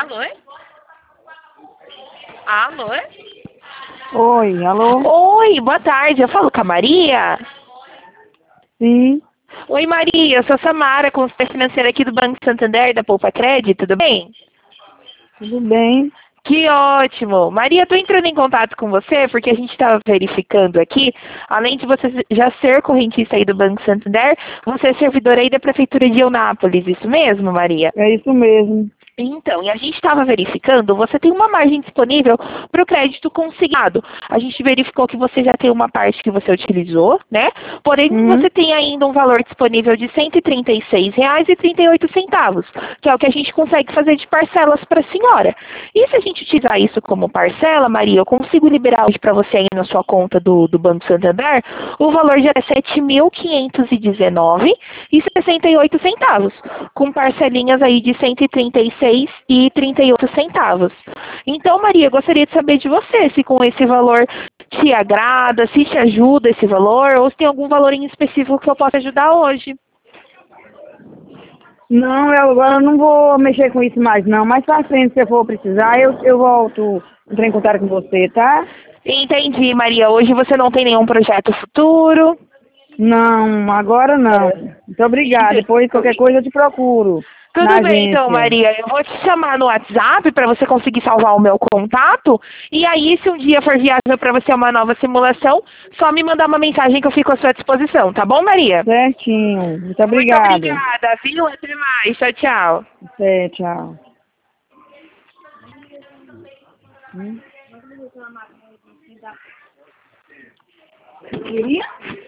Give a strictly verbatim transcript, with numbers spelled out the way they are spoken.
Alô? Alô? Oi, alô? Oi, boa tarde. Eu falo com a Maria? Sim, Oi, Maria. Eu sou Samara, consultora financeira aqui do Banco Santander, da Poupa Crédito. Tudo bem? tudo bem? Que ótimo! Maria, estou entrando em contato com você porque a gente estava verificando aqui, além de você já ser correntista aí do Banco Santander, você é servidora aí da Prefeitura de Eunápolis, isso mesmo, Maria? É isso mesmo. Então, e a gente estava verificando, você tem uma margem disponível para o crédito consignado. A gente verificou que você já tem uma parte que você utilizou, né? Porém, Uhum. você tem ainda um valor disponível de cento e trinta e seis reais e trinta e oito centavos, que é o que a gente consegue fazer de parcelas para a senhora. E se a gente utilizar isso como parcela, Maria, eu consigo liberar hoje para você aí na sua conta do, do Banco Santander, o valor já é sete mil quinhentos e dezenove reais e sessenta e oito centavos, com parcelinhas aí de cento e trinta e seis reais e trinta e oito centavos. Então, Maria, eu gostaria de saber de você se com esse valor te agrada, se te ajuda esse valor, ou se tem algum valor em específico que eu possa ajudar hoje. Não, eu agora não vou mexer com isso mais não. Mais pra frente, se eu for precisar, eu, eu volto a entrar em contato com você, tá? Entendi, Maria. Hoje você não tem nenhum projeto futuro? Não, agora não. Muito obrigada. Depois, qualquer coisa, eu te procuro na Tudo bem, então, agência. Maria. Eu vou te chamar no WhatsApp para você conseguir salvar o meu contato. E aí, se um dia for viável para você uma nova simulação, só me mandar uma mensagem que eu fico à sua disposição. Tá bom, Maria? Certinho. Muito Muito obrigada. obrigada, viu? Até mais. Tchau, tchau. Até, tchau. Hum? Queria?